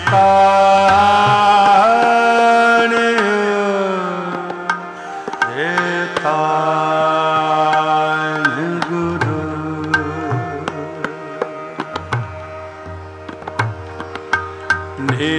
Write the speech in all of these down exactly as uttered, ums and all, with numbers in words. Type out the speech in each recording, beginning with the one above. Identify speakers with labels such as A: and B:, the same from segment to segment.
A: ताण रे ताण गुरु ने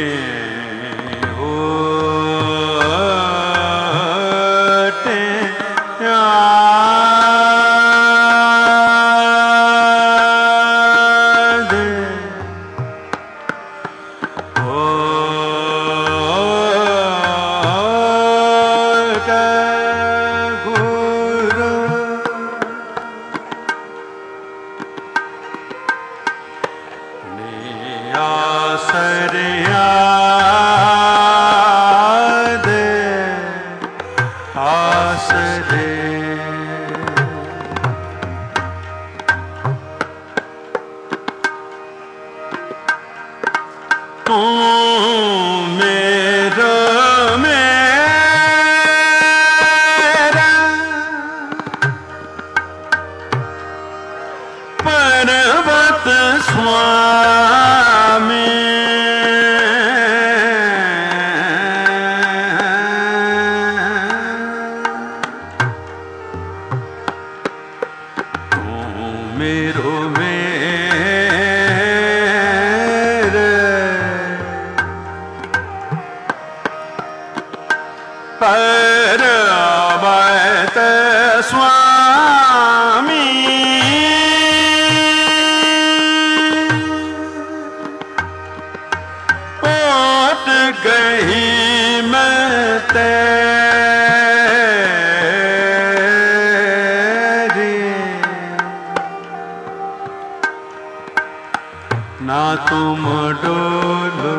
A: ना तुम डोलो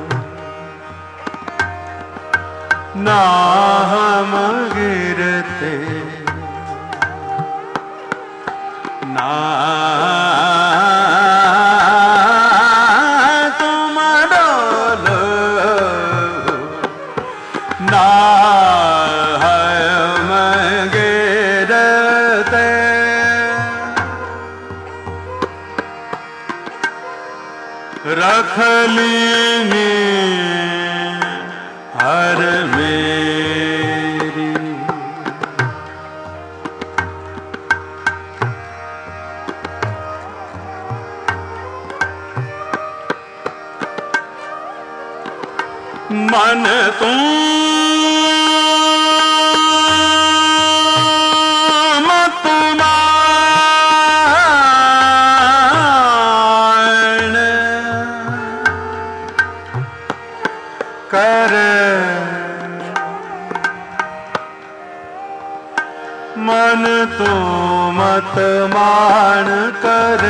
A: ना हम गिरते ना तुम डोलो ना हम गिरते रख लीनी हर मेरी मन तुम कर मन तो मत मान कर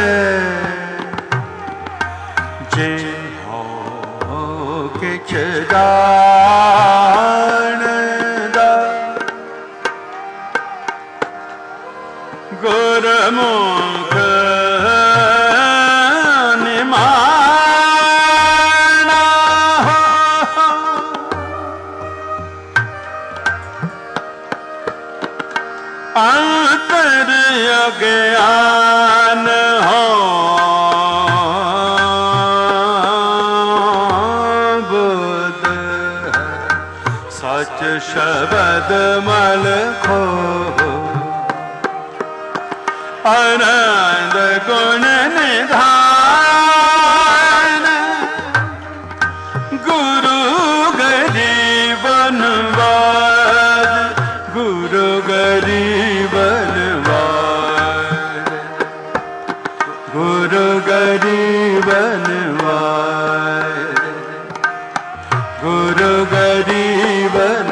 A: जे हो किछ जानदा गुरमुख अंतर अज्ञान हो बुध सच शब्द मल खो आनंद गुण निधान गुरु गरीबन गुरु गरीबन वार गुरु गरीबन वार गुरु गरीबन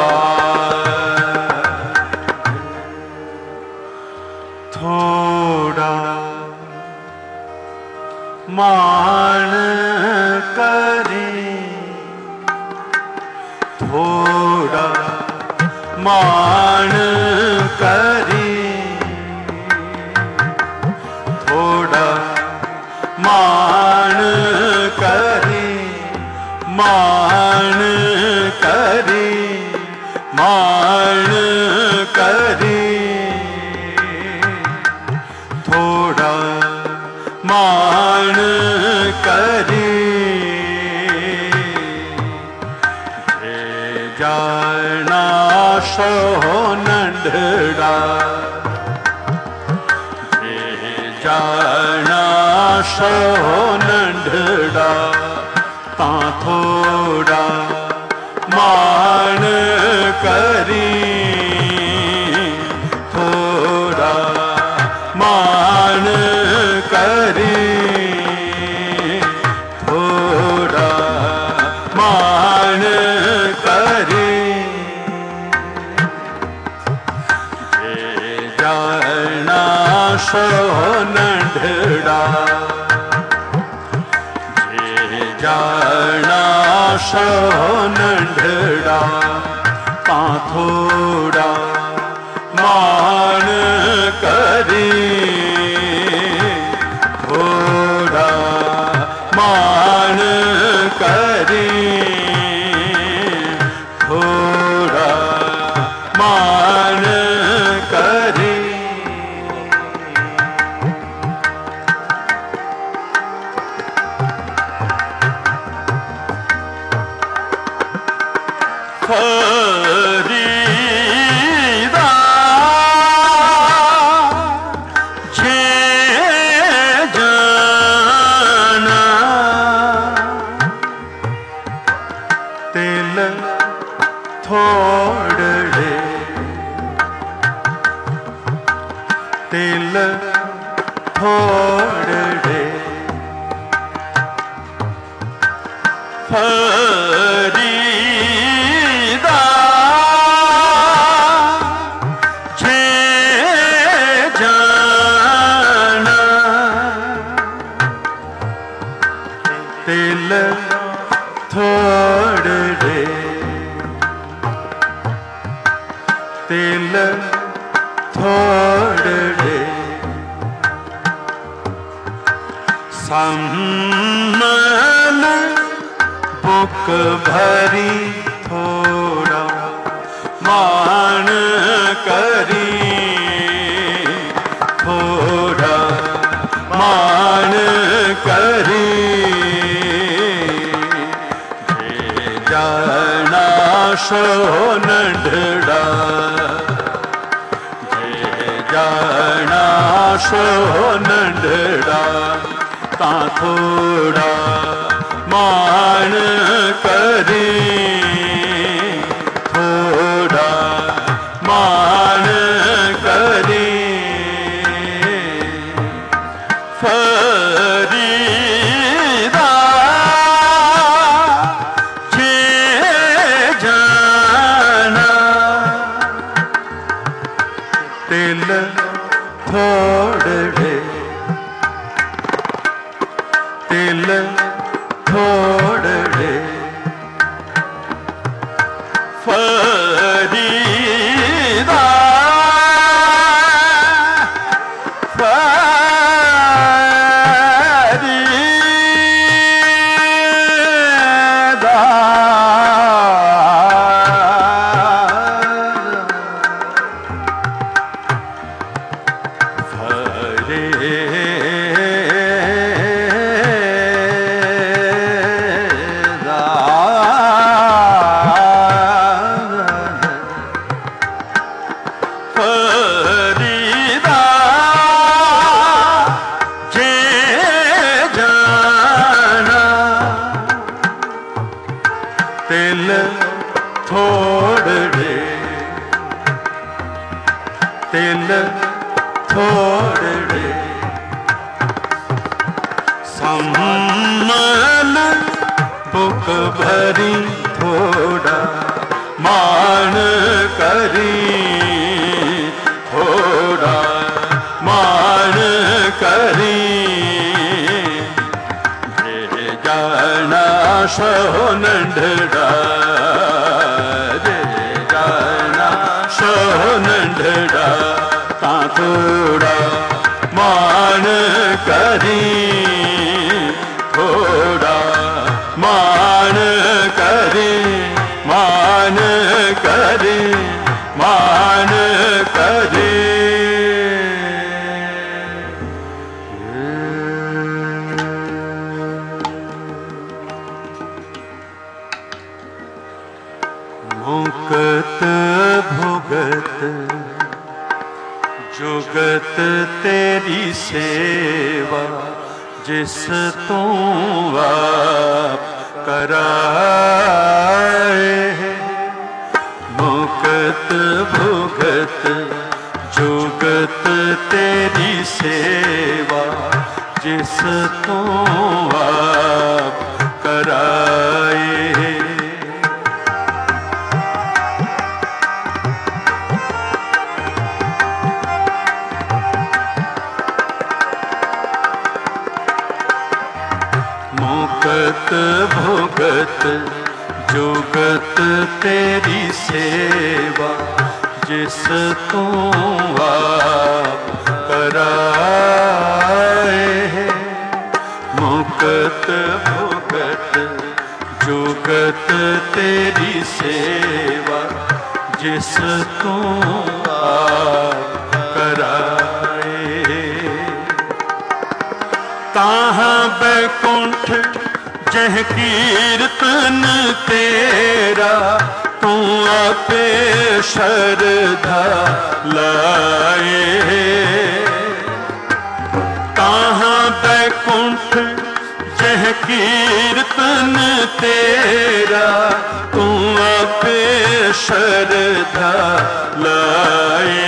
A: वार थोड़ा मान करी थोड़ा मान करी थोड़ा मान करी मान करी मान करी थोड़ा मान करी सो नंढड़ा जाना सो नंढड़ा ता थोड़ा मान करी थोड़ा मान करी थोड़ा मान करी जाना सो नंढड़ा जाना सो नंढड़ा ता थोड़ा मान करी थोड़ा मान करी थोड़ा मान करी फरीदा जे जाना तिल थोड़े तिल थोड़े फरीदा जे जाना तिल थोड़े तिल थोड़े सम्मल बुक भरी थोड़ा मान करी थोड़ा मान करी जाना सो नंढड़ा जाना सो नंढड़ा ता थोड़ा मान करी थोड़ा मान करी फरीदा जे जाना तिल थोड़े तिल थोड़े फरीदा फरीदा फरीदा जे जाना तिल थोड़े तिल थोड़े सम्मल बुक भरी थोड़ा मान करी थोड़ा मान करी जाना सो नंढड़ा जाना सो नंढड़ा ता थोड़ा मान करी थोड़ा मान करी मान करी मान करी मुक्त जुगत तेरी सेवा जिस तू आप कराए, मुक्त भुगत जुगत तेरी सेवा जिस तू आप कराए। मुक्त भुगत जुगत तेरी सेवा जिस तू आप कराए, मुक्त भुगत जुगत तेरी सेवा जिस तू आप कराए। ताहाँ बैकुंठ जह कीर्तन तेरा तू आपे श्रद्धा लाए, ताहाँ बैकुंठ जह कीर्तन तेरा तू आपे श्रद्धा लाए,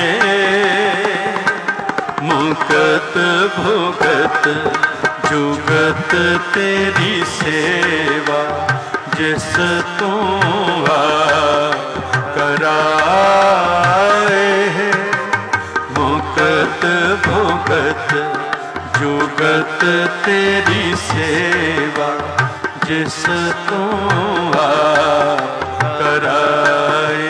A: मुक्त भुगत जुगत तेरी सेवा जिस तू आप कराए, मुक्त भुगत जुगत तेरी सेवा जिस तू आप कराए।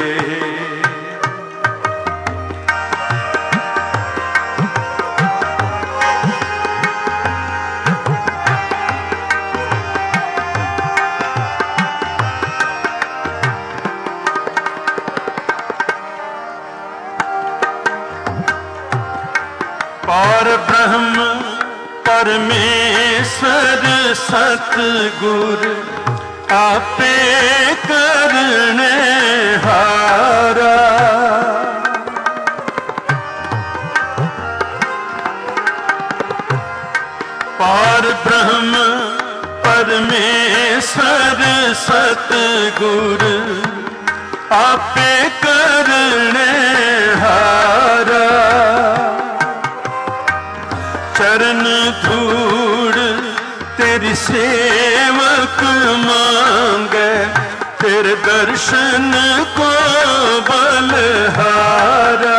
A: पार ब्रह्म परमेश्वर सतगुर आपे करने हारा, पार ब्रह्म परमेश्वर सतगुर आपे करने हारा, चरण धूड़ तेरी सेवक मांगे, तेरे दर्शन को बलहारा,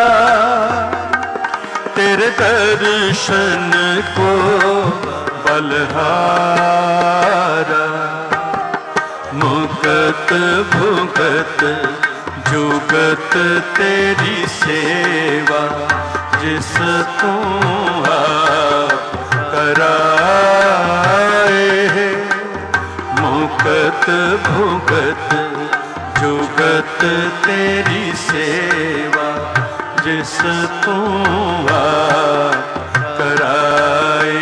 A: तेरे दर्शन को बलहारा, मुक्त भुगत जुगत तेरी सेवा जिस तू आप कराए, मुक्त भुगत जुगत तेरी सेवा जिस तू आप कराए।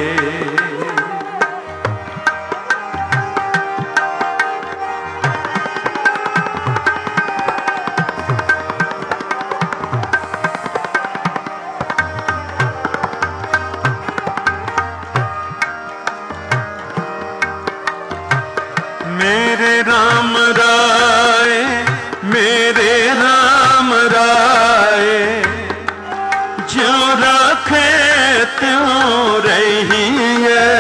A: मेरे राम राय मेरे राम राय ज्यों रखे त्यों रही है,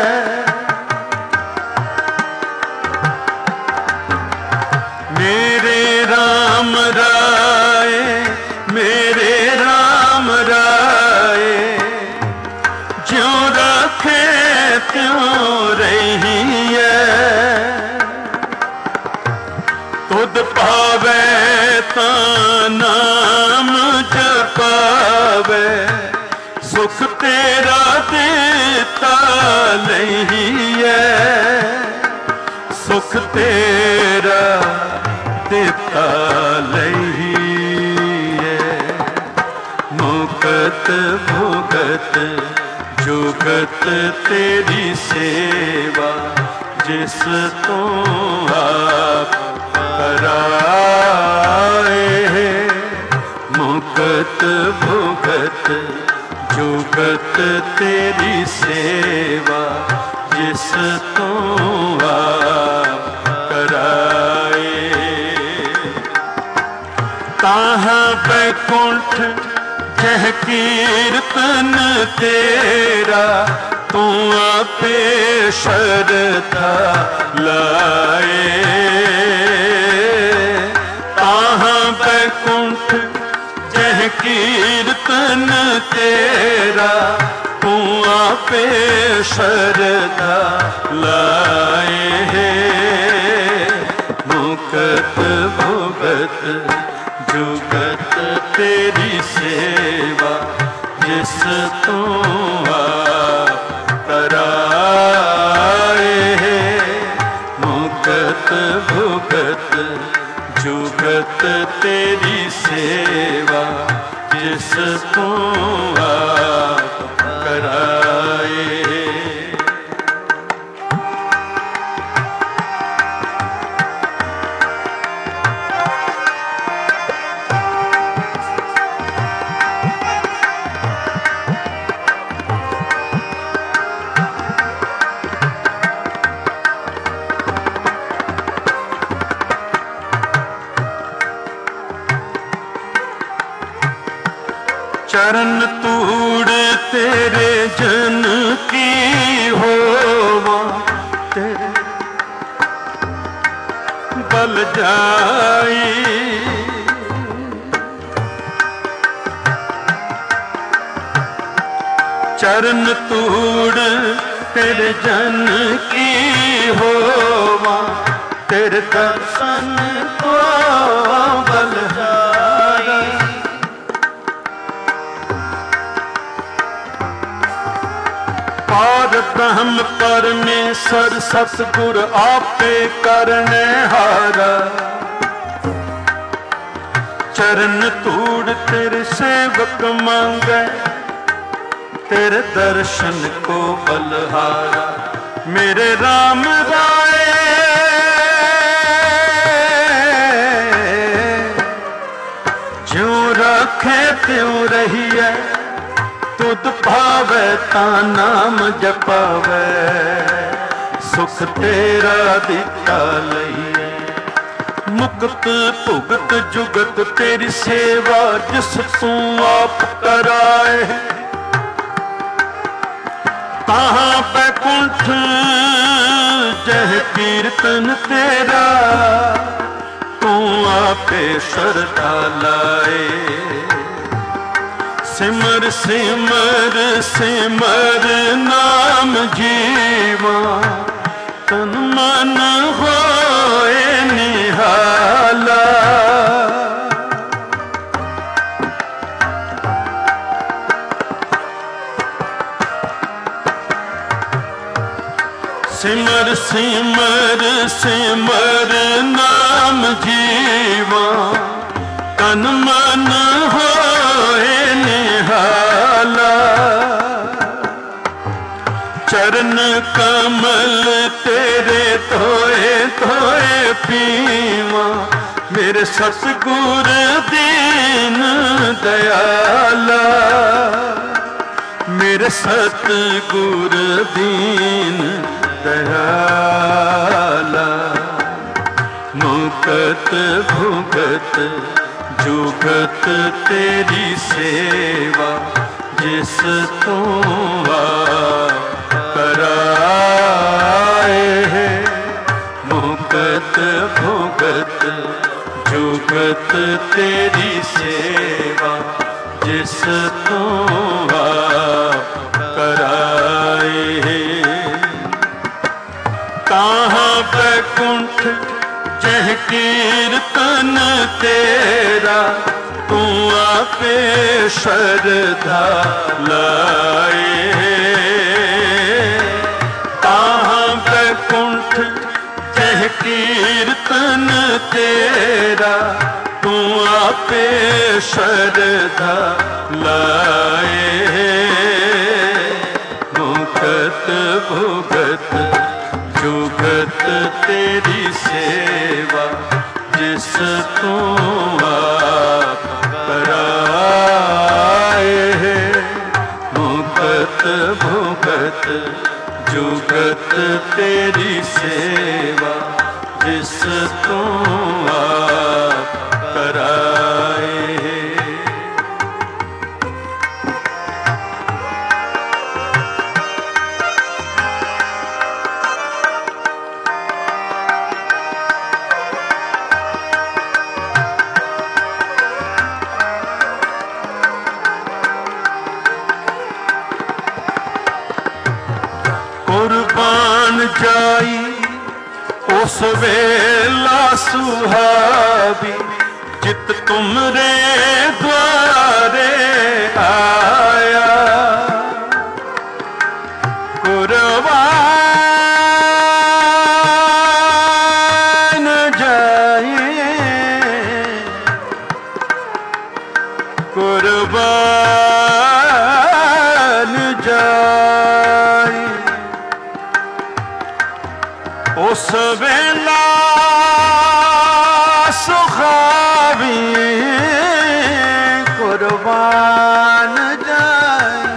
A: मेरे राम राय मेरे राम राय ज्यों रखे त्यों रही है, तुद पावे ता नाम जपावे, सुख तेरा देता नहीं है, सुख तेरा देता नहीं है, मुक्त भुगत जुगत तेरी सेवा जिस तू आप कराए, मुक्त भुगत भुगत जुगत तेरी सेवा, जिस तू आप कराए। ताहाँ बैकुंठ जह कीर्तन तेरा, तू आपे श्रद्धा लाए। ताहाँ बैकुंठ जह कीर्तन तेरा, तू आपे श्रद्धा लाए। मुकत भुगत जुगत तेरी सेवा, जिस तू आप कराए। मुकत भुगत जुगत तेरी सेवा, जिस तू आप कराए। चरण तूड़ तेरे जन की होवा, तेरे बल जाई। चरण तूड़ तेरे जन की होवा, तेरे दर्शन को बलहारी। पार ब्रह्म परमेश्वर सतगुर आपे करने हारा। चरण तूड़ तेरे सेवक मांगे, तेरे दर्शन को बलहारा। मेरे राम राय ज्यों रखे त्यों रहिए, तुद भावे ता नाम जपावे। सुख तेरा दिता लइए, मुक्त भुगत जुगत तेरी सेवा, जिस तू आप कराए। ताहाँ बैकुंठ जह कीर्तन तेरा, तू आपे श्रद्धा लाए। सिमर सिमर सिमर नाम जीवा, तन मन होए निहाला। सिमर सिमर सिमर नाम जीवा, तन मन होए निहाला। चरण कमल तेरे धोए धोए पीवा, मेरे सतगुर दीन दयाला। मेरे सतगुर दीन दयाला। मुकत भुगत जुगत तेरी सेवा, जिस तू आप कराए। मुकत भुगत जुगत तेरी सेवा, जिस तू आप कराए। ताहाँ बैकुंठ जह कीर्तन तेरा, तू आपे श्रद्धा लाए। ताहाँ बैकुंठ जह कीर्तन तेरा, तू आपे श्रद्धा लाए। मुकत भुगत जुगत तेरी सेवा, जिस तू आप कराए। भुगत जुगत तेरी सेवा, जिस तू आप कराए। कुर्बान जाई उस वेला सुहावी, जित तुमरे द्वारे आया। कुर्बान जाई कुर्बान जाई उस वेला सुहावी, कुर्बान जाई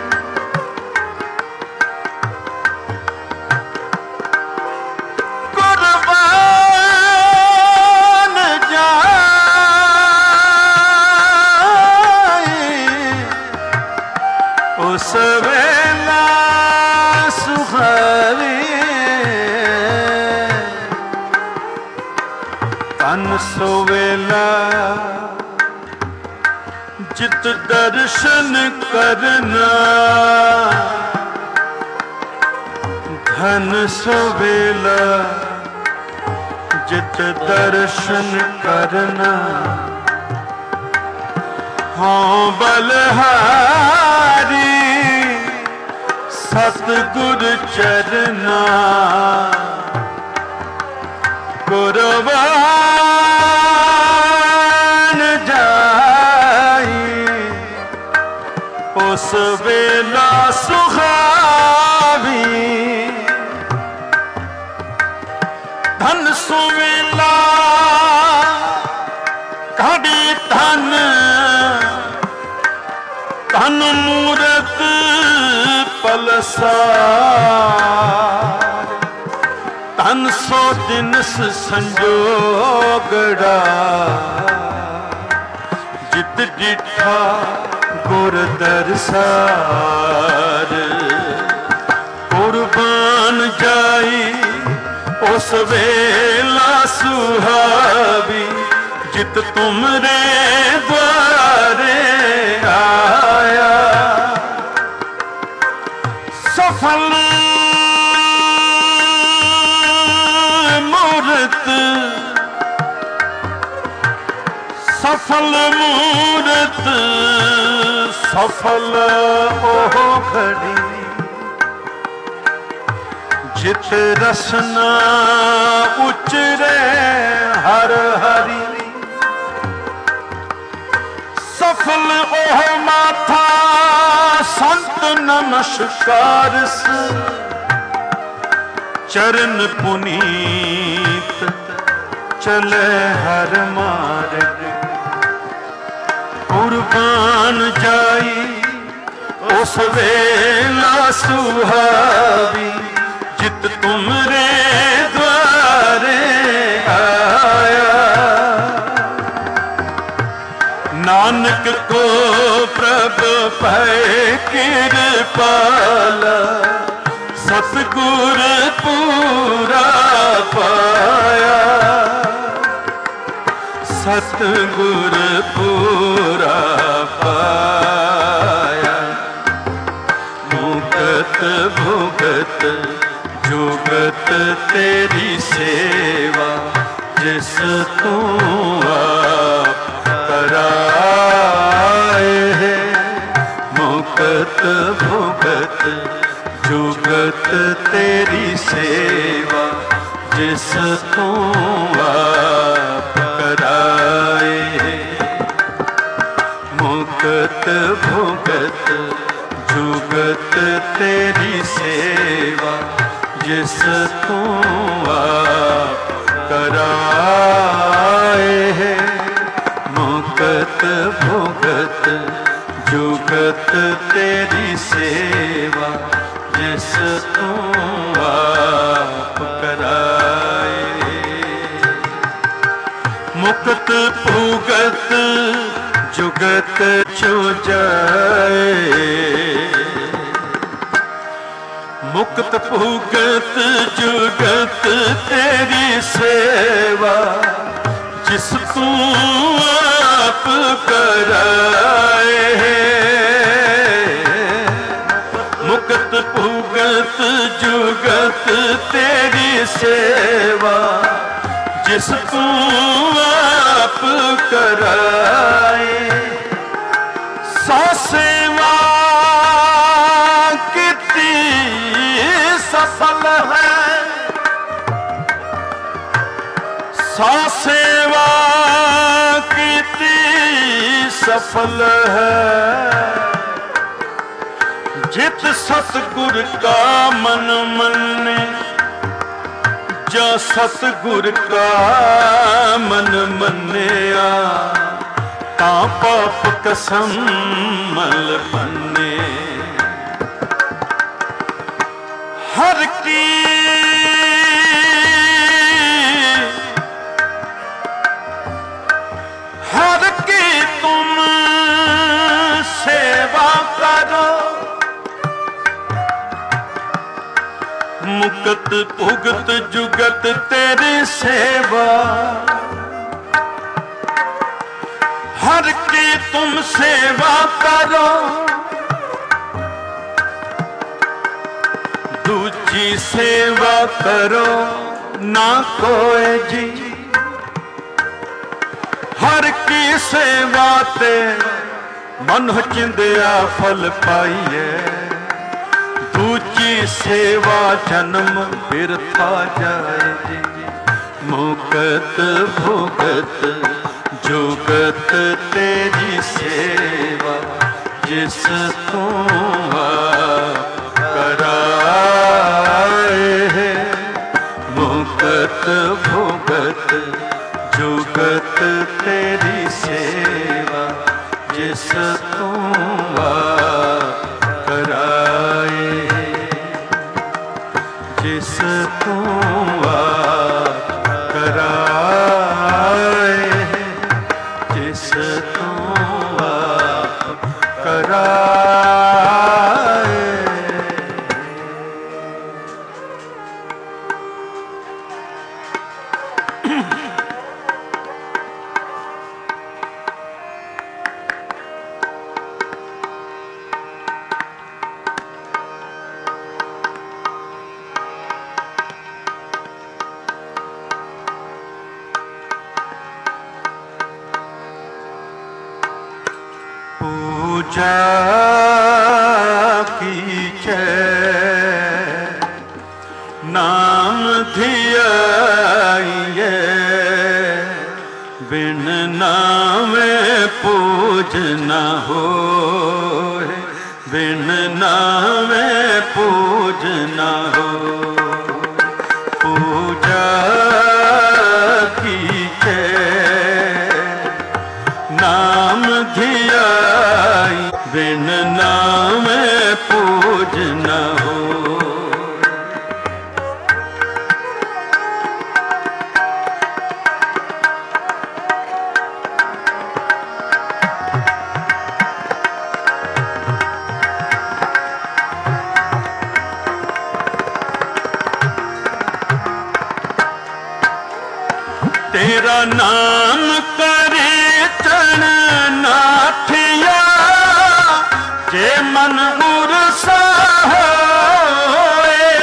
A: कुर्बान जाई उस वेला सुहावी। तन सो वेला जित दर्शन करना, धन सो वेला जित दर्शन करना। हाँ बलहारी सतगुर चरना, कुर्बान जाई उस वेला सुहावी। धन सुवेला घड़ी धन, धन मूरत पलसार। धन सो दिनस संजोगड़ा, जित डिठा गुर दरसार। कुर्बान जाई उस वेला सुहावी, जित तुमरे द्वारे आया। सफल सफल मूरत सफल ओह घड़ी, जित रसना उचरे हर हरि। सफल ओह माथा संत नमस्कार, चरण पुनीत चले हर मार्ग। कुर्बान जाई उस वेला सुहावी, जित तुमरे द्वारे आया। नानक को प्रभु पै कृपाला, सतगुर पूरा पाया। सतगुर पूरा पाया। मुगत भुगत जुगत तेरी सेवा, जिस तू आप कराए है। मुगत भुगत जुगत तेरी सेवा, जिस तू आप कराए। मुगत भुगत जुगत तेरी सेवा, जिस तू आप कराए। मुगत भुगत जुगत तेरी सेवा जिस तू आप कराए। मुक्त भुगत जुगत चुजाए, मुक्त भुगत जुगत तेरी सेवा जिस तू आप कराए। मुक्त भुगत जुगत तेरी सेवा जिस तू आप कराए। सौ सेवा कितनी सफल है, सौ सेवा कितनी सफल है। जित सतगुर का मन मने, जो सतगुर का मन मनिया ता पाप कसम मल बने। हर की हर की तुम सेवा करो, मुक्त भुगत जुगत तेरी सेवा। हर की तुम सेवा करो, दूजी सेवा करो ना कोई जी। हर की सेवा ते मन चिंदिया फल पाइए, दूजी सेवा जन्म बिरथा जाए जी। मुक्त भुगत जुगत तेरी सेवा जिस तू आप कराए। मुक्त भुगत जुगत तेरी सेवा जिस तू आप कराए। जिस तू आप कराए, जिस तू आप कराए। पूजा कीजे नाम धियाइए, बिन नामे पूज न होए, बिन नामे पूज न हो। पूजा कीजे नाम धियाई, बिन नाम पूज न हो। तेरा नाम करे चरण नाथिया, जे मन उरसा होए।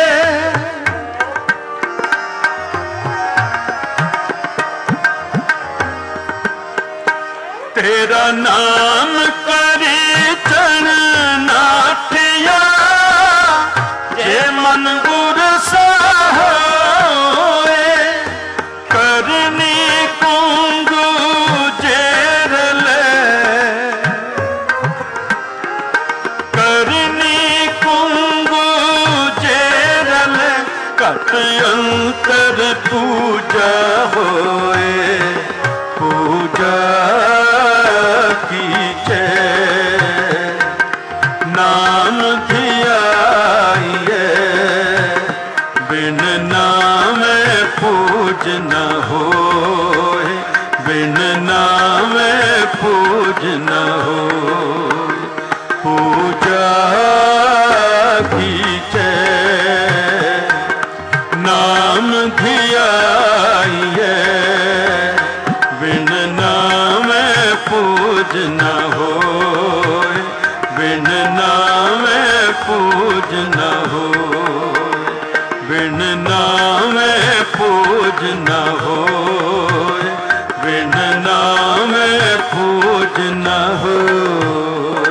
A: तेरा नाम करे चरण नाथिया, जे मन उरसा होए। करनी कुंगू जेर ले, करनी कुंगू जेर ले। कट अंतर पूजा होए, पूजा कीजे नाम धियाइए, बिन नामे पूज न होए, बिन नामे पूज न होए। पूजा कीजे नाम धियाइए, बिन नामे पूज न होए, बिन नामे पूज न होए, बिन नामे पूज न होए, बिन नामे पूज न होए।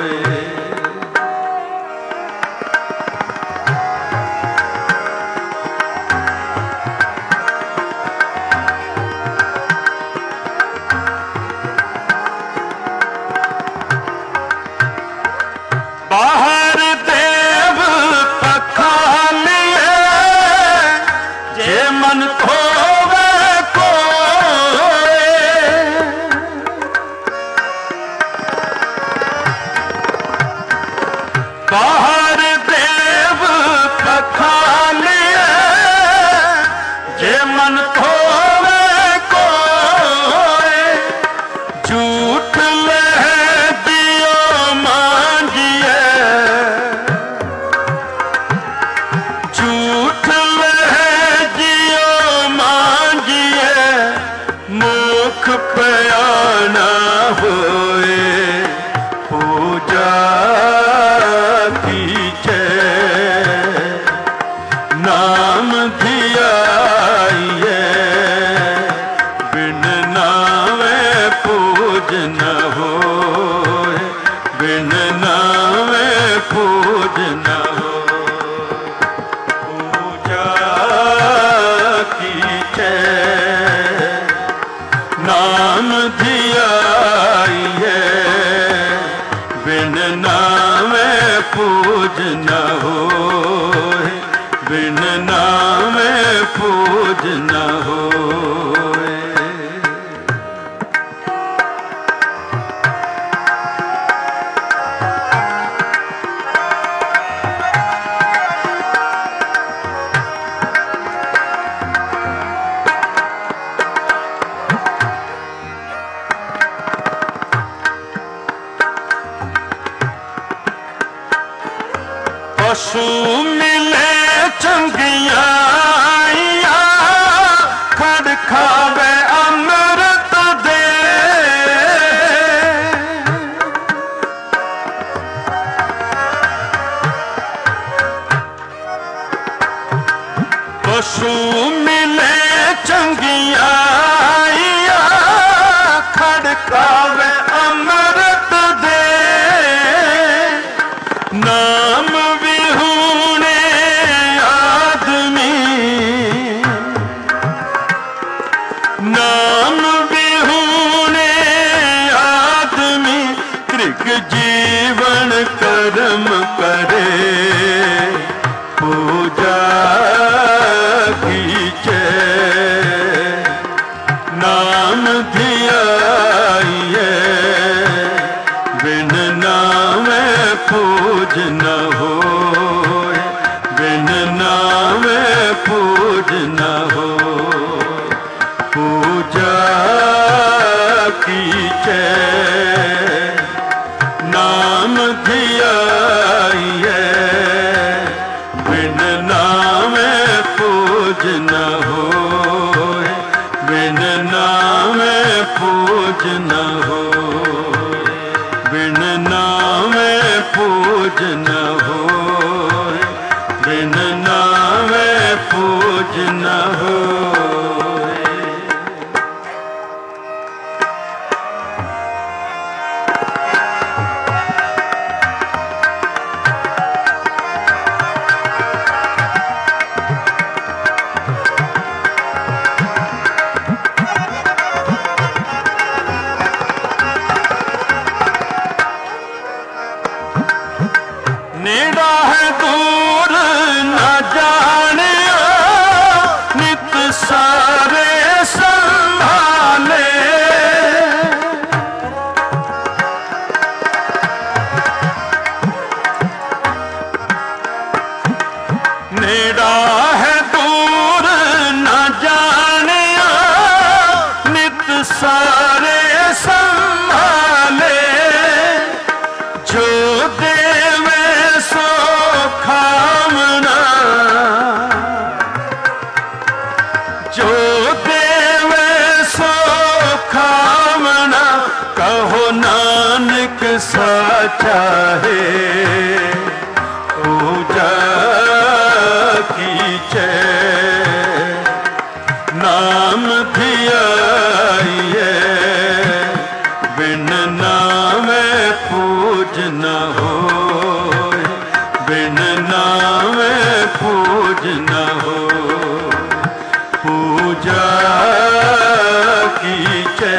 A: बाहर देव पखालिए, जे मन खोवे कोय। बाहर देव पखालिए, जे मन खोवे कोय। झूठ ले दियो मांगिए, झूठ ले दियो मांगिए, मुख पयाना होए। पूजा कीजे नाम धियाइए, बिन नामे पूज न होए, बिन नामे पूज न होए। पूजा कीजे नाम धियाइए, बिन नामे पूज न होए, बिन नामे पूज न होए। पशु मिले चंगिया, खड़ खावे अमृत दे। पशु मिले चंगिया, खड़ खावे अमृत दे। नाम विहूणे आदमी, नाम विहूणे आदमी, त्रिक जीवन कर्म करे। पूजा कीजे नाम धियाइए, बिन नामे पूज न होए, बिन नामे पूज न होए। पूजा कीजे नाम धियाइए, बिन नामे पूज न होए, बिन नामे पूज न होए, बिन नामे पूज न होए, बिन नामे पूज न होए। नेड़ा है दूर न जाने, नित सारे संभाले। पूज न हो। पूजा कीचे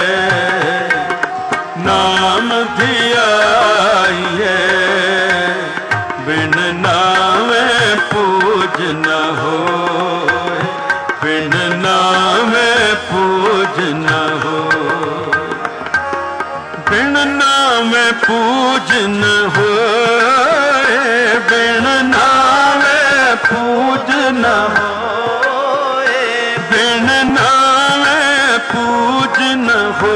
A: नाम धियाइए, बिन नामे पूज न हो, बिन नामे पूज न हो। बिन नामे पूज न हो, बिन नामे पूज न हो, बिन नामे पूज न हो,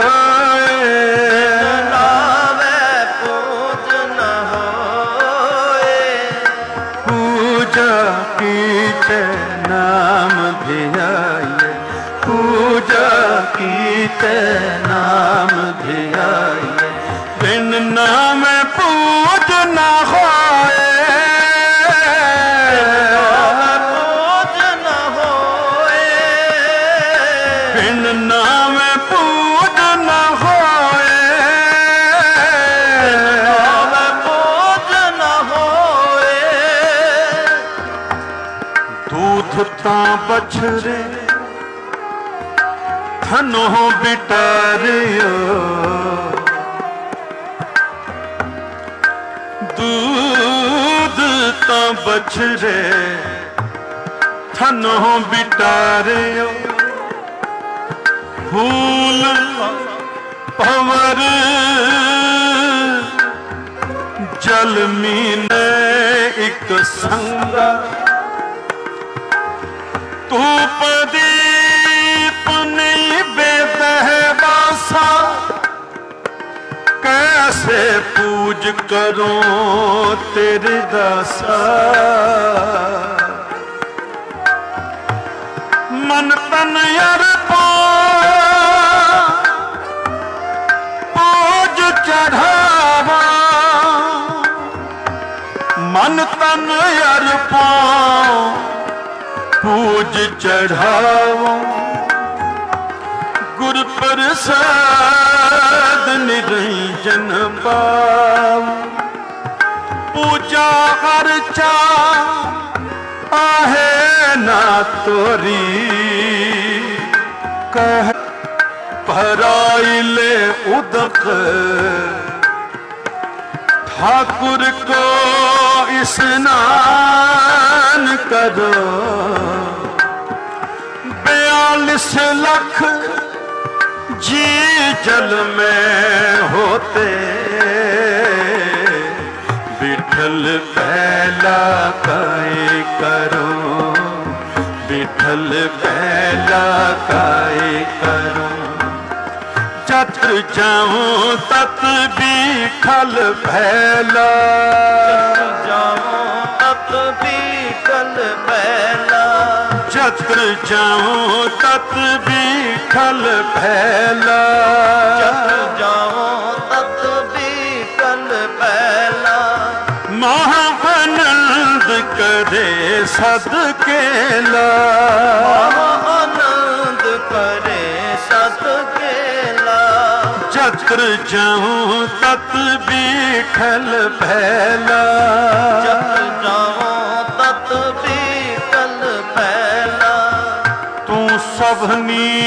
B: नामे पूज न हो।
A: पूजा कीचे नाम धियाइए, पूजा कीचे नाम धियाइए, बिन नाम पूज न होए,
B: पूज न होए,
A: बिन नाम पूज न होए,
B: पूज न होए।
A: दूध तां बछरे थनो बिटारियो, दूध तां बछरे थनो बिटारियो, फूल पवर जल मीने एक संगा, तू प्रदीप नहीं बेदहबासा, कैसे पूज करूं तेरे दासा। मन तन अर्पा पूज चढ़ावा, मन तन अर्पा पूज चढ़ावा, गुर प्रसाद निरंजन पाव। पूजा अर्चा आहे ना तोरी, कह भराइले उदक ठाकुर को स्नान करो। बयालीस लाख जी जल में होते, विठल पहला काय करो, विठल पहला काय करो। जत्र जाऊं तत विठल पहला,
B: जाऊं तत विठल पहला,
A: जत्र जाऊं तत विठल पहला,
B: जत्र जाऊं तत विठल पहला।
A: महा आनंद करे सदकेला,
B: आनंद करे सदकेला।
A: जत्र जाऊं तत विठल पहला,
B: जत्र जाऊं तत विठल पहला।
A: तू सबनी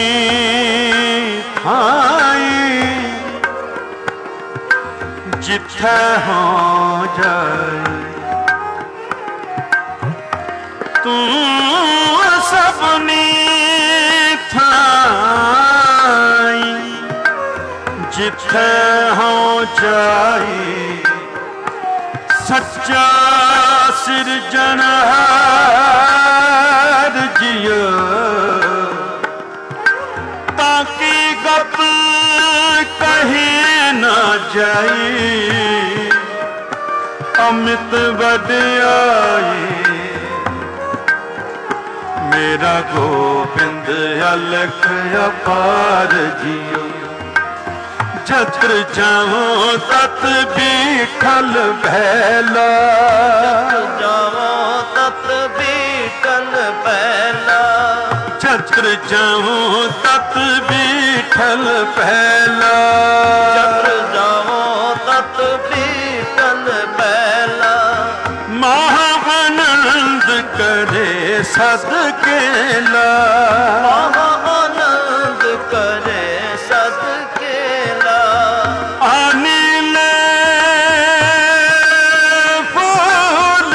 A: थाई जिथे हो जाए, तू सबनी थाई जिथे हो जाए। सच्चा सिरजनहार जियो, ताकि गप कहीं न जाई। अमित वड्याई मेरा गोविंद अलख अपार जियो। जत्र जाऊं तत विठल भैला,
B: जाऊं तत विठल पहला।
A: जत्र जाऊं तत विठल पहला,
B: जत्र जाऊं तत विठल पहला।
A: महान आनंद करे सदकेला,
B: आनंद करे सदकेला।
A: अनिल फूल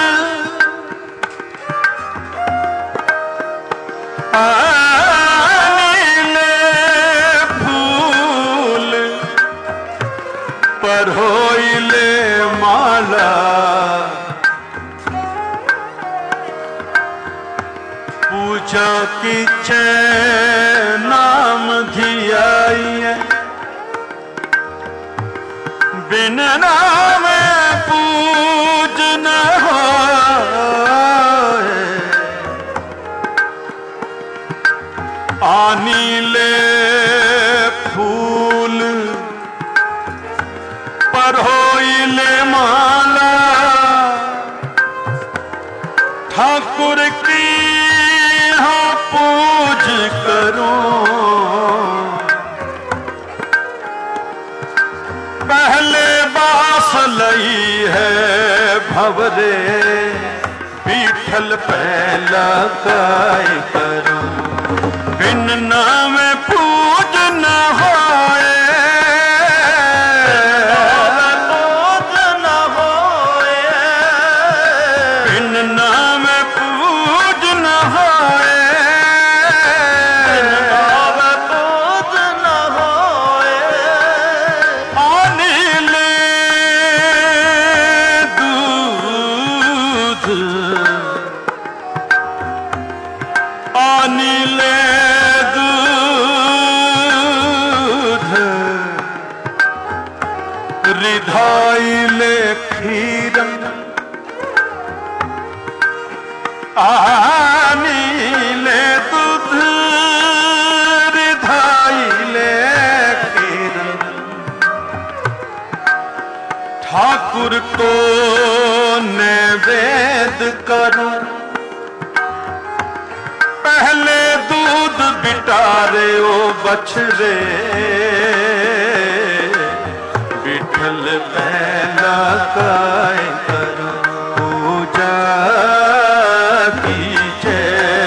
A: अनिल फूल पर होइले माला, पूजा की नाम धियाइए, बिन नाम पूज न होए। आनीले फूल पर होइले माला, ठाकुर की हाँ पूज करूं। पहले बास लई है भवरे, पीठल पहला काय करूं। बिन नाम पूज न होए,
B: पूज न होए।
A: बिन नाम पूज न होए,
B: बिन नाम पूज न होए।
A: अनिल दूध अनिल दूध रिधाइले खीरम, आनीले दूध रिधाइले खीरम। ठाकुर को नैवेद्य करूं, पहले दूध बिटारे ओ बछरे, विठल पहला काय करूं। पूजा कीजे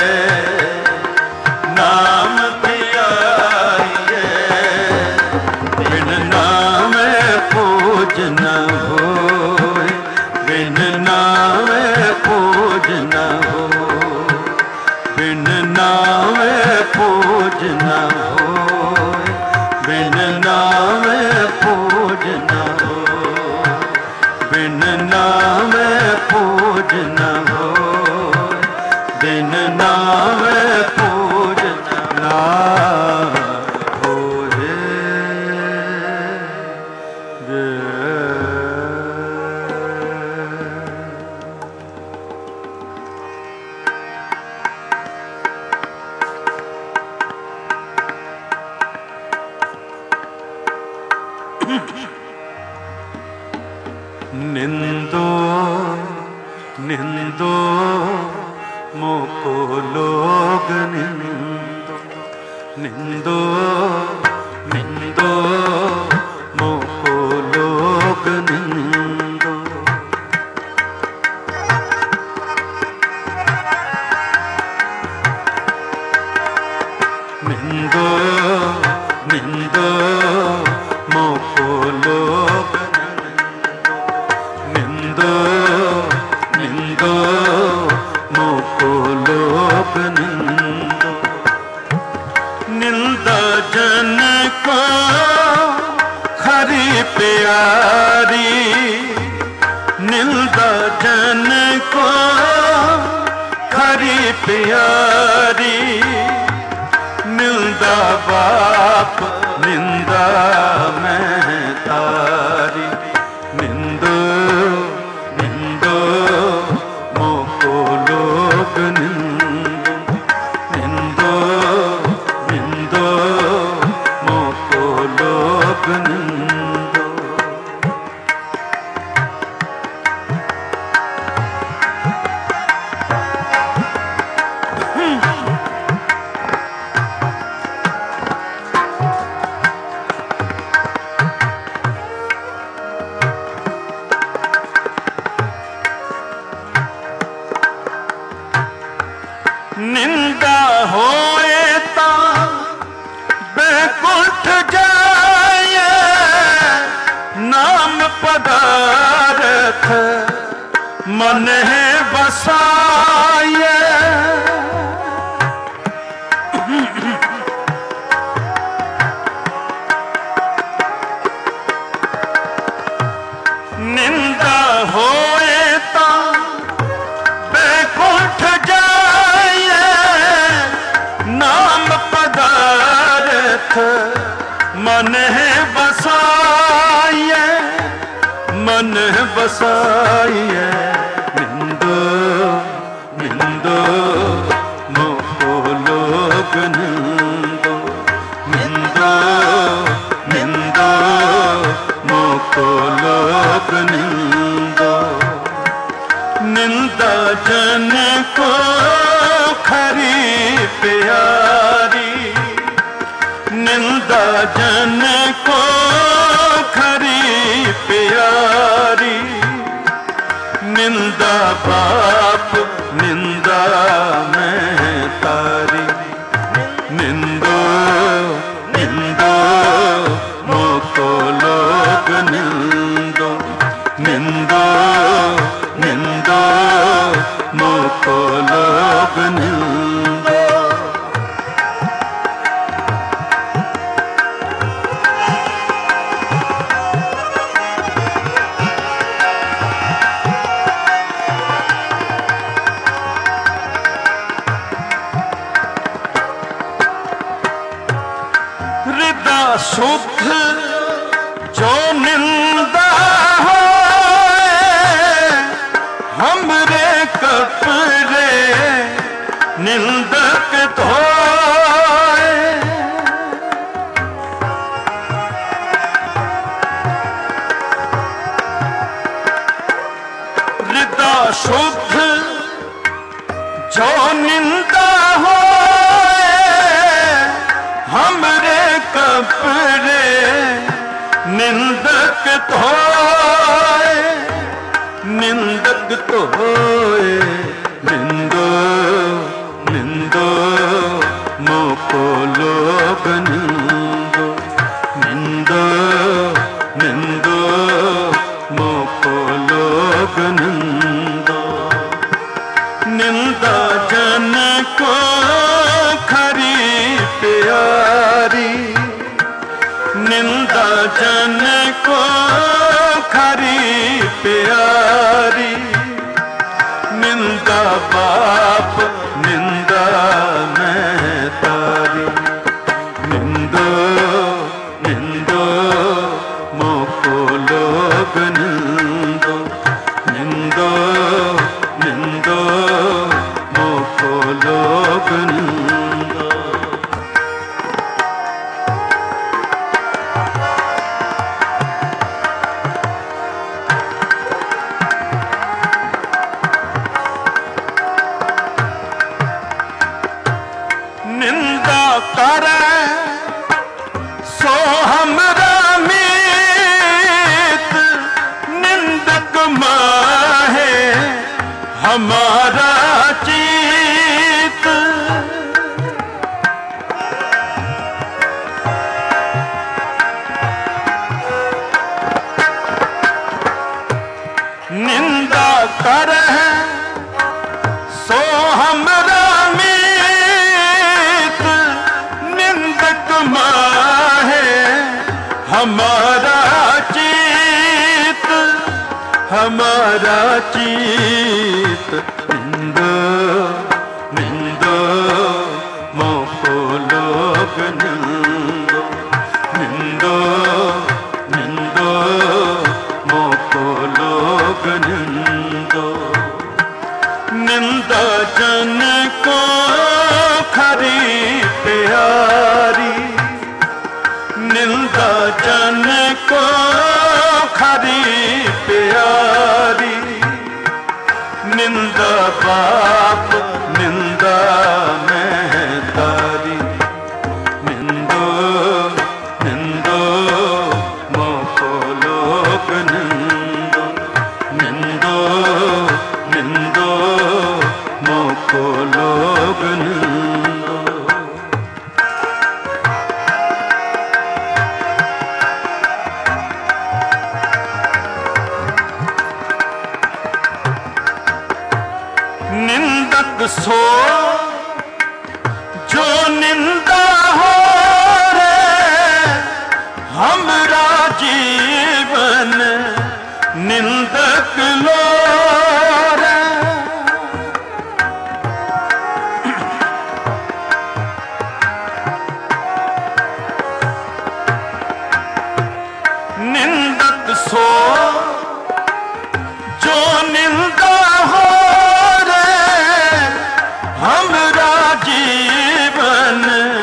A: नाम धियाइए, बिन नाम पूज न होए, बिन नाम पूज न होए, बिन नाम पूज न होए, बिन नाम पूज न होए, बिन नाम पूज न होए, बिन नाम पूज न होए। निंदो निंदो मोको लोग निंदो, निंदो निंदो मोको लोग निंदो। निंदो निंदो मोको लोग निंदो, निंदो मोको लोग निंदो। निंदा जन को खरी प्यारी, निंदा जन को खरी प्यारी। निंदा बाप निंदा मैं तारी, निंदो निंदो मोको लोग निंदो, निंदो निंदो मोको लोग निंदो। निंदा होए ता बैकुंठ जाए, नाम पदारथ मन है बसाए। निंदा होए ता बैकुंठ जाए, नाम पदारथ मन है बसाए, मन है बसाए। निंदो निंदो मोको लोग निंदो, निंदो निंदो मोको लोग निंदो। निंदा जन को खरी प्यारी, निंदा जन को खरी प्यारी। निंदा बाप निंदा मैं तारी, निंदो निंदो मोको लोग निंदो, निंदो निंदो मोको लोग निंदो। हृदय शुद्ध जो निंदा होए, हमरे कपरे निंदक धोए। हृदय शुद्ध जो निंदा होए, हमरे कपरे निंदक धोए, निंदक धोए। निंदो निंदो मोको लोग निंदो, निंदो निंदो मोको लोग निंदो। निंदा जन को खरी प्यारी, निंदा जन को खरी प्यारी। निंदा बाप निंदा मैं तारी, निंदो निंदो मोको लोग निंदो, निंदो निंदो मोको लोग निंदो। निंदा करे सो हमरा मीत, निंदक माहे हमारा चीत। निंदा करे सो हमरा मीत, निंदक माहे हमारा चीत, हमारा चीत। निंदो निंदो मोको लोग निंदो, निंदो निंदो मोको लोग निंदो। निंदा जन को खरी प्यारी, निंदा जन को खरी प्यारी। निंदा बाप निंदा मैं तारी, निंदो निंदो मोको लोग निंदो, निंदो निंदो मोको लोग निंदक सो जो निंदा हो रे हमरा जीवन निंदक लो रे। निंदक सो जो निंदा हो रे हमरा जीवन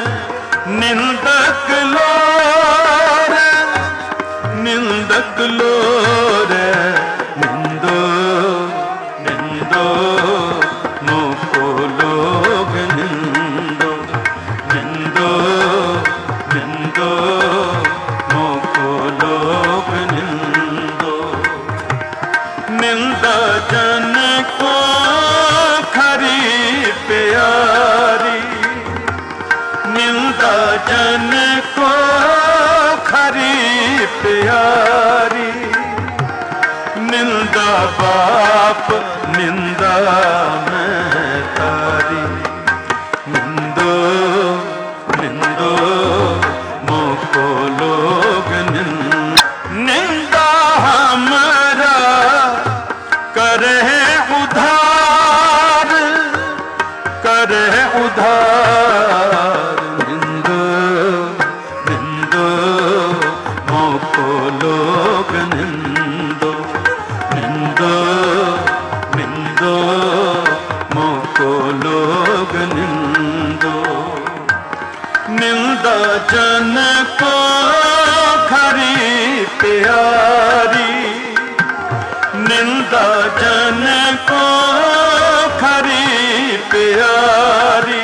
A: निंदक लो रे निंदक लो रे। निंदो निंदो मोको लोग निंदो निंदो निंदो मोको लोग निंदो। निंदा जन को खरी प्यारी निंदा जन को खरी प्यारी। निंदा बाप निंदा मैं तारी। निंदो निंदो मोको लोग निंद निंदा हमारा करे उधार करे उधार। निंदो निंदो मोको लोग निंदो निंदो निंदो मोको लोग निंदो। निंदा जन को खरी प्यारी निंदा जन को खरी प्यारी।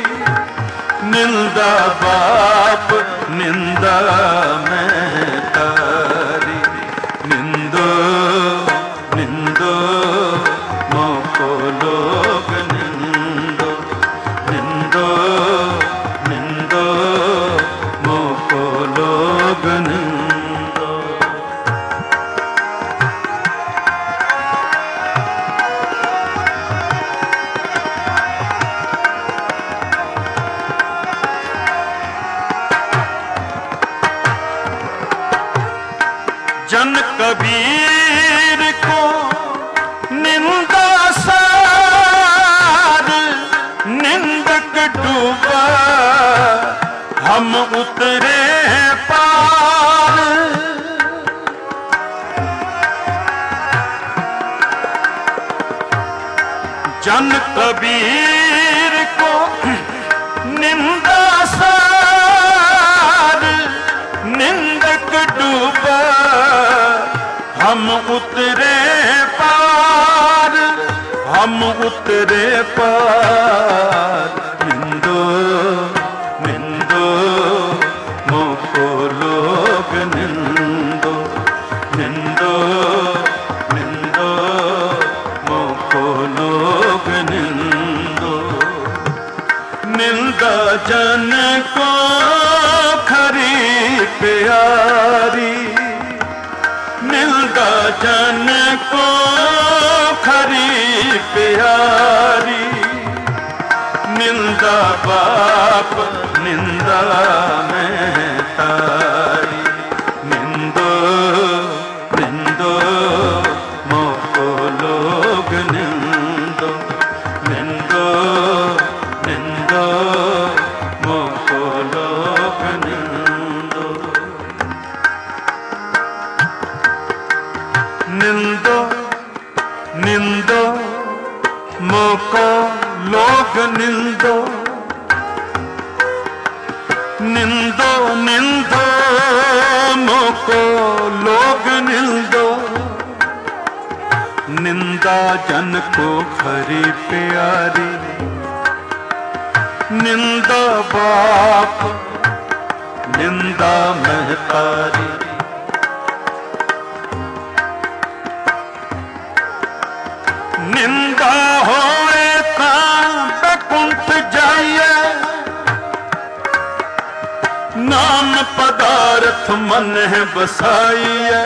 A: निंदा बाप निंदा मैं तारी। निंदो निंदो मोको लोग निंदो निंदो निंदो मोको लोग निंदो। जन कबीर को निंदा सार निंदक डूबा हम उतरे पार। जन कबीर को निंदा सार निंदक डूबा हम उतरे पार हम उतरे पार। निंदो निंदो मोको लोग निंदो निंदो निंदो मोको लोग निंदो। निंदा जन को खरी प्यारी निंदा जन को खरी प्यारी। निंदा बाप निंदा मैं तारी। निंदो निंदो मोको लोग निंदो निंदो निंदो मोको लोग निंदो। निंदो निंदो मोको लोग निंदो निंदो निंदो मोको लोग निंदो। निंदा जन को खरी प्यारी निंदा बाप निंदा महतारी। निंदा होए ता बैकुंठ जाइए नाम पदार्थ मन है बसाइए।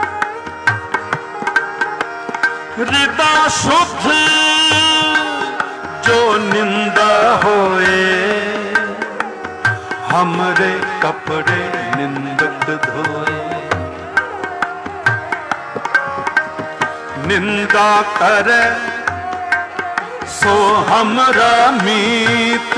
A: हृदय शुद्ध जो निंदा होए, हमरे कपड़े निंदक धोए। निंदा करे सो हमरा मीत,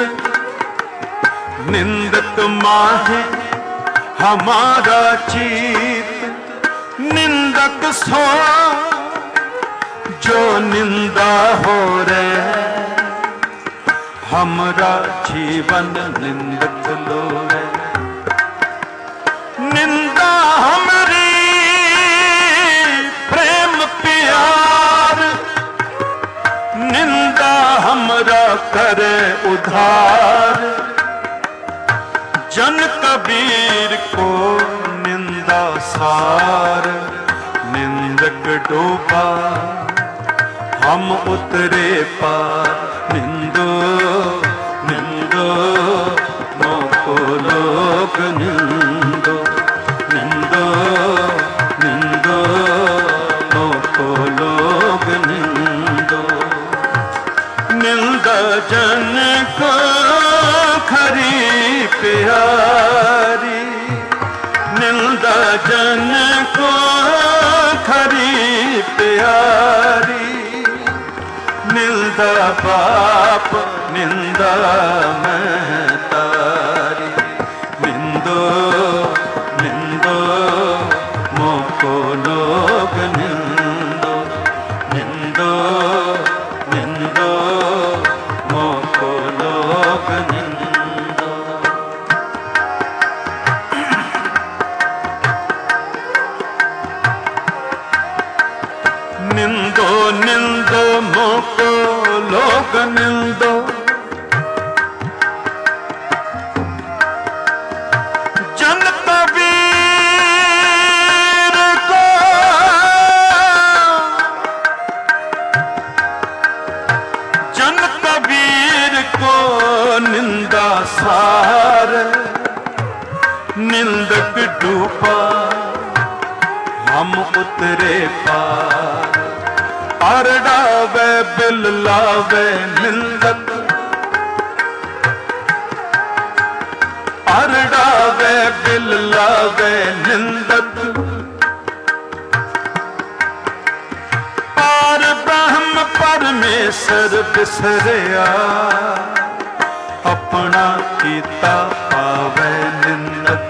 A: निंदक माहे हमारा चीत। निंदक सो जो निंदा हो रे, हमरा जीवन निंदक लो रे। निंदा हमरी प्रेम प्यार, निंदा हमरा करे उधार। जन कबीर को निंदा सार, निंदक डूबा हम उतरे पार। निंदो निंदो मोको लोग निंदो, निंदो निंदो मोको लोग निंदो। निंदा जन को खरी प्यारी, निंदा जन को खरी प्यारी। निंदा बाप निंदा महतारी, निंदो निंदो मोको लोग निंदो, निंदो निंदो मोको लोग निंदो। निंदो निंदो मोको लोग निंदो। जन कबीर को जन कबीर को निंदा सार, निंदक डूबा हम उतरे पार। अरडावे बिल्लावे निंदक, अरडावे बिल्लावे निंदक। पार ब्रह्म परमेश्वर बिसरिया, अपना कीता पावे निंदक।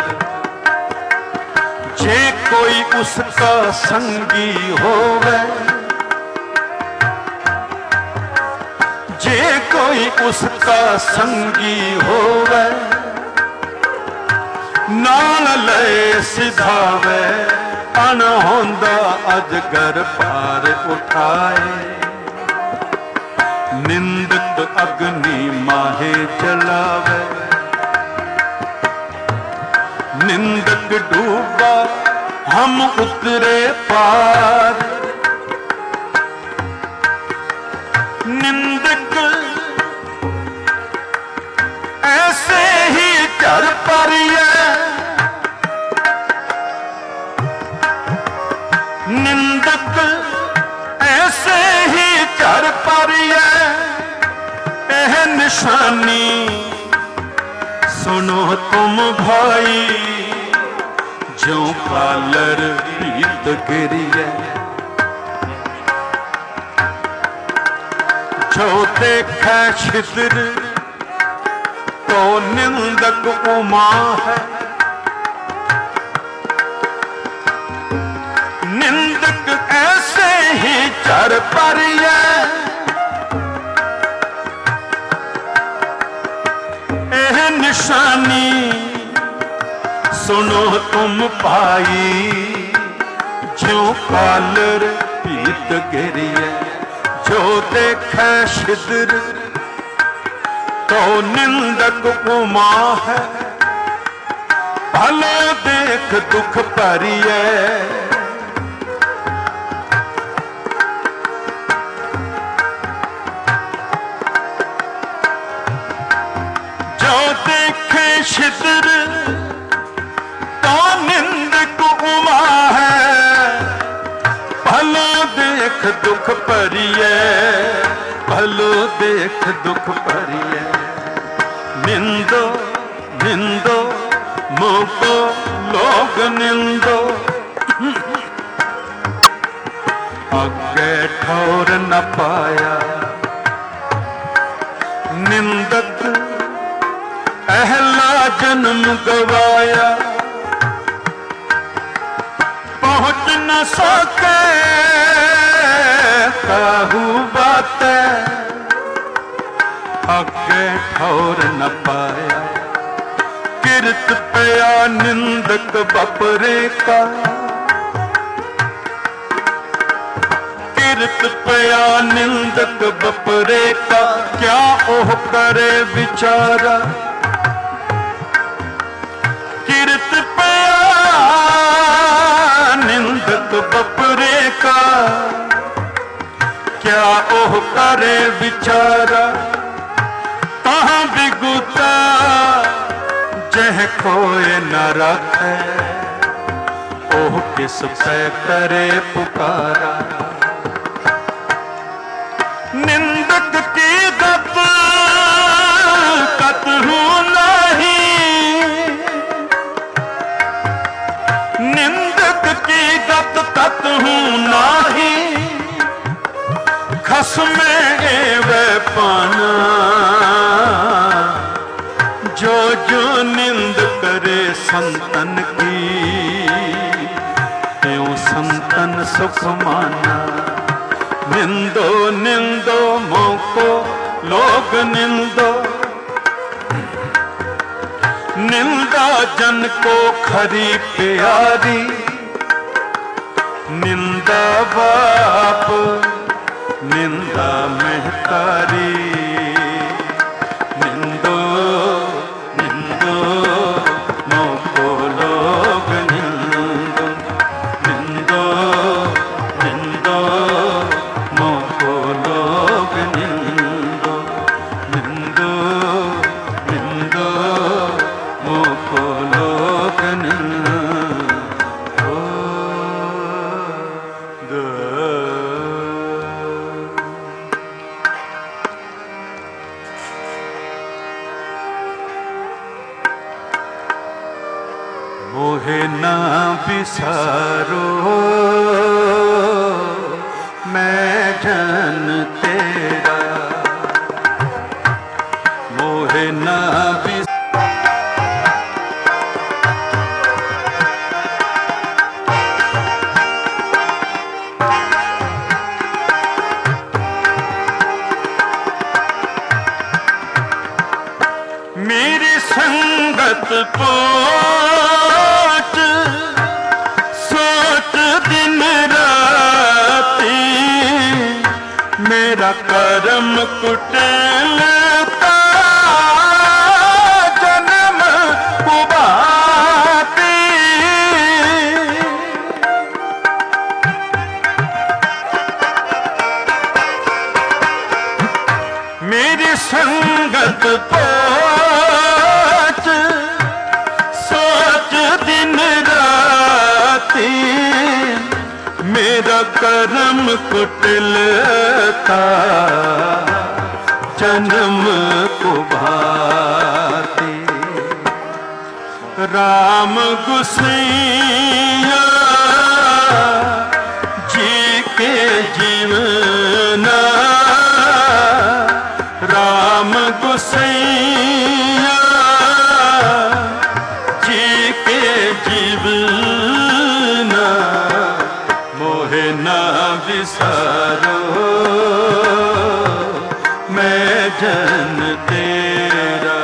A: जे कोई उसका संगी होवे, जे कोई उसका संगी होवे। नाल ले सिधावे, अनहोंदा अजगर पार उठाए। निंदक अग्नि माहे जलावे, निंदक डूबा हम उतरे पार। निंदक ऐसे ही चर परिए, निंदक ऐसे ही चर परिए। एह निशानी सुनो तुम भाई, जो कालर पीत गिरिए। जो देखे छिद्र तो निंदक उमा है, निंदक ऐसे ही चर परिए। एह निशानी सुनो तुम पाई, जो कालर पीत गिरिए। जो देखे छिद्र तो निंदक उमा है, भले देख दुख परिए। जो देखे छिद्र तो निंदक उमा है, भले देख दुख परिए। भलो देख दुख भरिए। निंदो निंदो मोको लोग निंदो, अगे ठौर न पाया। निंदक अहला जन्म गवाया, पहुंच न सके काहू बात, अगे ठौर न पाया। किरत पया निंदक बपरे का, किरत पया निंदक बपरे का। क्या ओह करे विचारा, किरत पया निंदक बपरे का। क्या ओह करे विचारा, कहाँ बिगुता जह खोए न रखे। ओह किस पे करे पुकारा, निंदक की गत कतहु नहीं। निंदक की गत कतहु नहीं, खस में एवे पाना। जो जो निंद करे संतन की, त्यों संतन सुख माना। निंदो निंदो मोको लोग निंदो, निंदा जन को खरी प्यारी। निंदा बाप निंदा महतारी, निंदो निंदो मोको लोग निंदो, निंदो निंदो मोको लोग निंदो, निंदो निंदो मोको लोग निंदो। मोहे ना बिसारो मैं जन तेरा, मोहे ना बिसारो। मेरी संगत पोच सोच दिन राती, मेरा कर्म कुटिलता जन्म कुबाती। मेरी संगत पोच सोच दिन राती, मेरा कर्म कुटिलता जन्म को भाती। राम गुसैया जी के जीवना, राम गुसैया जी के जीवना। मोहे ना बिसारो मैं जन तेरा,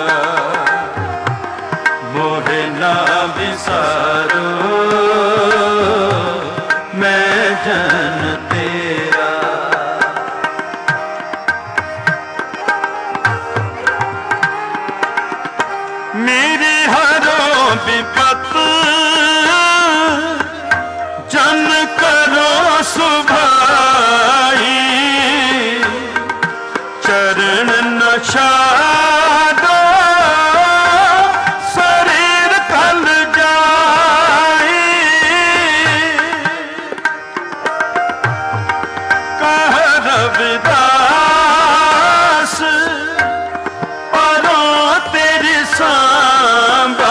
A: मोहे ना बिसारो मैं जन तेरा। मेरी हरो विपत जन करो सुभाई, चरण न छाड़ो शरीर कल जाई। कह रविदास दस परों तेरी सांबा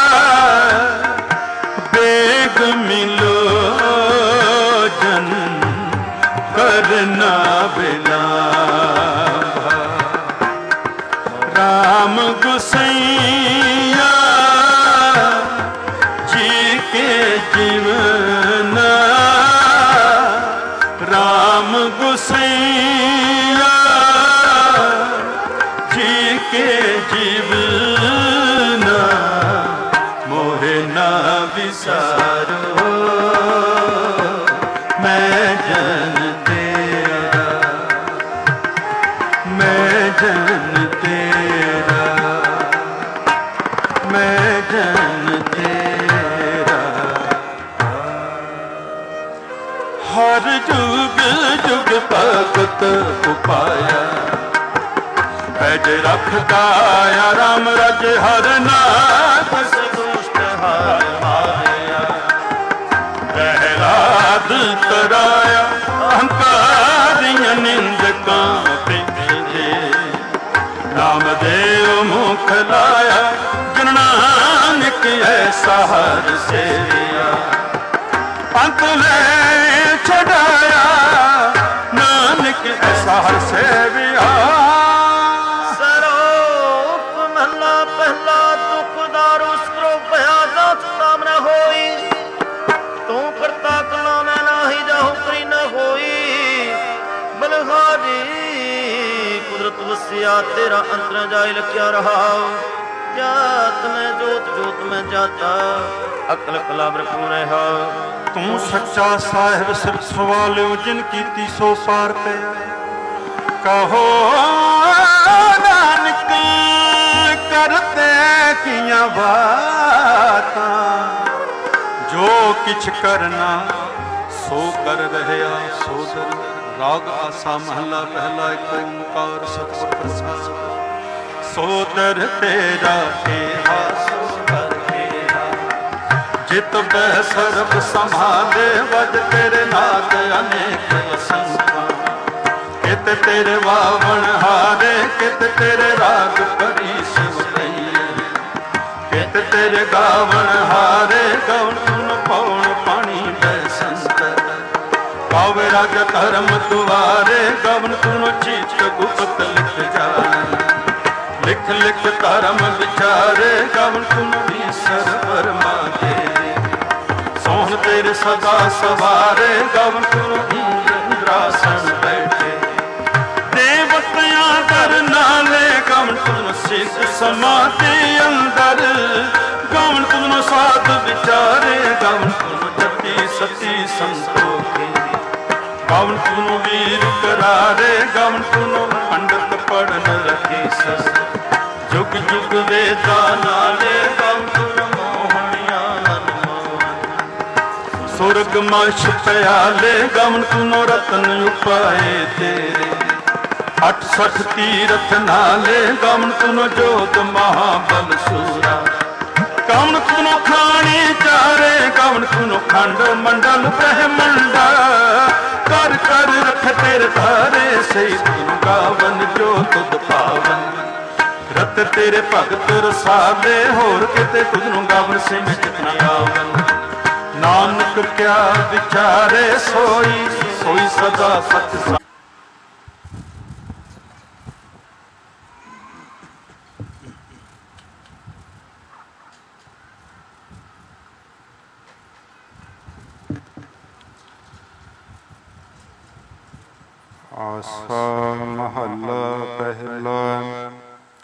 A: बेग मिलो जन करना बिना राम गुसैया जी के जीवन राम गुसैया जी के जीवन मोहे ना विसारो मैं जन तेरा मैं जन तेरा मैं जन तेरा हर जुग जुग भगत उपाया पैज रखता या राम रज हर नाथ
B: दुष्ट हार माया
A: प्रहलाद तराया अहंकारियां निंदकां प्रीति नामदेव मुख लाया जन नानक ऐसा हर सेविया अंत ले छड़ाया नानक ऐसा हर सेविया
B: सरोप महला पहला दुखदारु स्त्रो भया दात नाम न होई तू करता कला में नाही जाहु करी न होई बलहारी कुदरत वसिया तेरा अंतर जाय लख्या रहा जात में जोत जोत में जाता अकल कला भरपूर है
A: तू सच्चा साहिब सिर सवालियो जिन कीती सो पार पे कहो नानक करते किया बातां जो किछ करना सो कर रहया सोदर राग आसा महला पहला एक ओंकार सतगुर प्रसाद सोदर तेरा तेरा सोदर तेरा जित बह सर्ब संभाले वज तेरे नाद अनेक असंख्य कित तेरे वावण हारे कित तेरे राग करी शिव कित तेरे गावण हारे गौण तुन पौण पानी बसंत गावे राज धर्म दुआरे गवन तुन चीत गुप्त लिख जान लिख लिख धर्म विचारे गवन तुन ईश्वर वर्मा तेरे सोहन तेरे सदा सवारे गवन तुन इंद्रासन बैठे देवतियां दर नाले गवन तुन सिख समाधि अंदर गवन तुन साध विचारे गवन तुन जति सती संतोखी गवन तुन वीर करारे गवन तुन पंडित पढ़न रखी सस जुग जुग वेदा नाले गवन तुन मोहनिया सुरग मश प्याले गवन तुनो रतन उपाए तेरे अठ सठ तीरथ नाले गवन तुनो जोत महाबल सूरा गवन तुनो खानी चारे गवन तुनो खंड मंडल ब्रह्मंडा कर कर रख तेरे तारे सही तुन गावन जो तुद पावन रत तेरे भगत रसाले होर किते तुझनु गावन से में जितना गावन नानक क्या विचारे सोई सोई सदा सच आसा महला पहला